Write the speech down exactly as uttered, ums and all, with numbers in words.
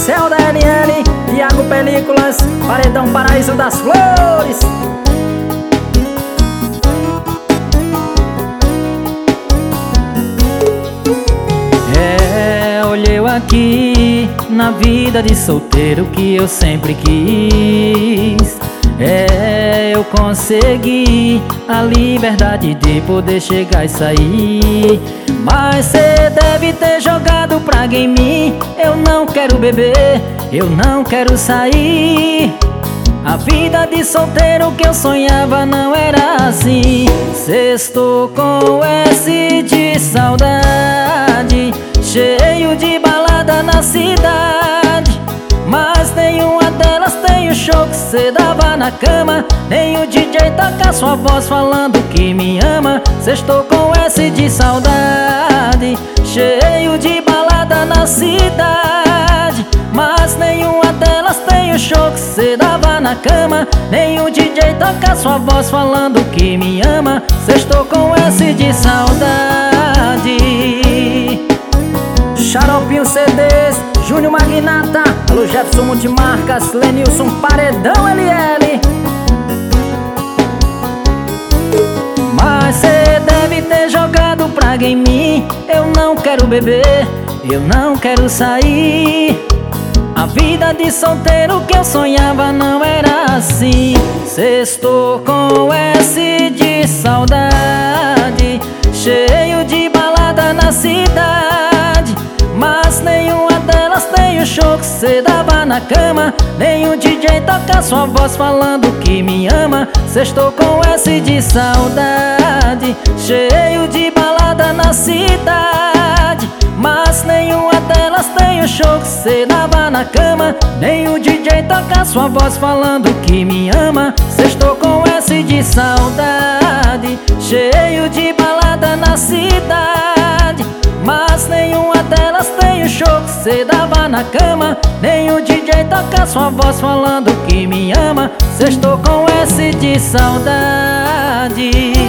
Céu da L L, Iago Películas, Paredão Paraíso das Flores. É, olhei eu aqui na vida de solteiro que eu sempre quis. É, eu consegui a liberdade de poder chegar e sair. Mas cê deve ter jogado praga em mim. Eu não quero beber, eu não quero sair. A vida de solteiro que eu sonhava não era assim. Sextou com S de saudade, cheio de balada na cidade. Mas nenhuma delas tem o show que cê dava na cama, nem o D J toca sua voz falando que me ama. Sextou com S de saudade, cheio de balada na cidade. Mas nenhuma delas tem o show que cê dava na cama, nem o D J toca sua voz falando que me ama. Sextou com S de saudade. Xaropinho C Ds, Júnior Magnata, alô Jefferson Multimarcas, Lenilson Paredão L L. Mas cê deve ter jogado praga em mim. Eu não quero beber, eu não quero sair. A vida de solteiro que eu sonhava não era assim. Sextou com S de saudade, cheio de balada na cidade. Mas nenhuma delas tem o show que cê dava na cama, nem o D J toca sua voz falando que me ama. Sextou com S de saudade, cheio de balada na cidade. Mas nenhuma delas tem o show que cê dava na cama, nem o D J toca sua voz falando que me ama. Sextou com S de saudade, cheio de balada na cidade. Mas nenhuma delas tem o show que cê dava na cama, nem o D J toca sua voz falando que me ama. Sextou com S de saudade.